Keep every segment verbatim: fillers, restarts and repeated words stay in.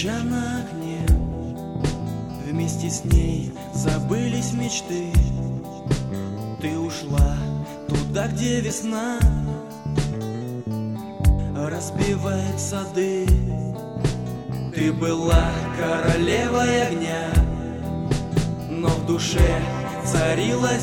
Свеча на окне, вместе с ней забылись мечты. Ты ушла туда, где весна разбивает сады. Ты была королевой огня, но в душе царила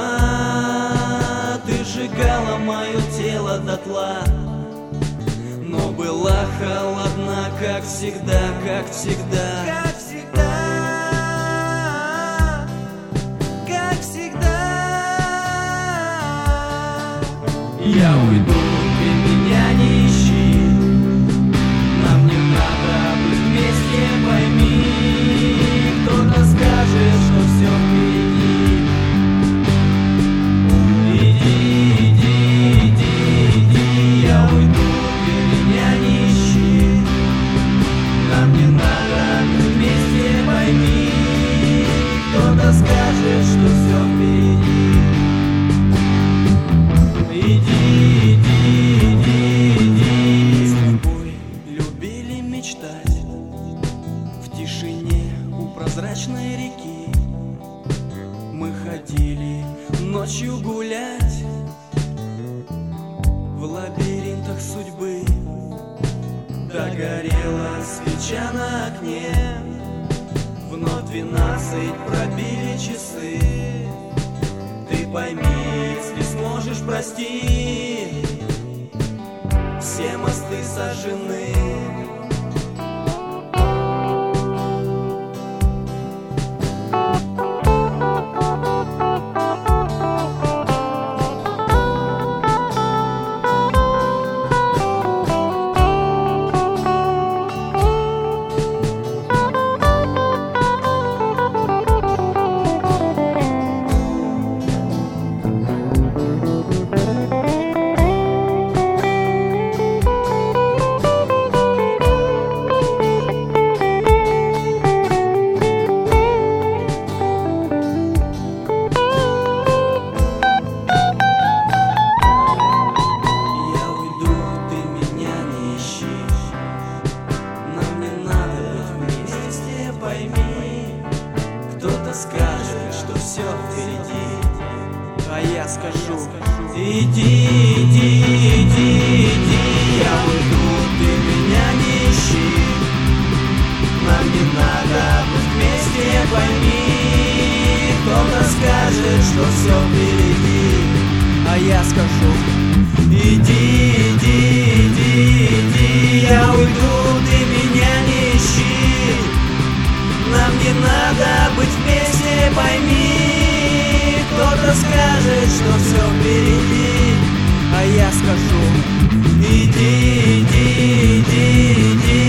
зима. Ты сжигала мое тело дотла, но была холодна, как всегда, как всегда. Как всегда, как всегда. Я уйду, ты меня не ищи. Нам не надо быть вместе, пойми. Кто-то скажет, что все впереди. Иди, иди, иди, иди. Я уйду, ты меня не ищи. Нам не надо быть вместе, пойми. Кто-то скажет, что все впереди. Иди, иди, иди, иди. С тобой любили мечтать в тишине у прозрачной реки. Мы ходили ночью гулять в лабиринтах судьбы. Догорела свеча на окне, вновь двенадцать пробили часы. Ты пойми, если сможешь, прости, все мосты сожжены. Кто-то скажет, что все впереди, а я скажу: иди, иди, иди, иди. Я уйду, ты меня не ищи. Нам не надо быть вместе, пойми. Кто-то скажет, что все впереди, а я скажу: иди, иди, иди, иди. Я уйду, ты меня не ищи. Нам не надо быть вместе, пойми. Кто-то скажет, что все впереди, а я скажу: иди, иди, иди, иди.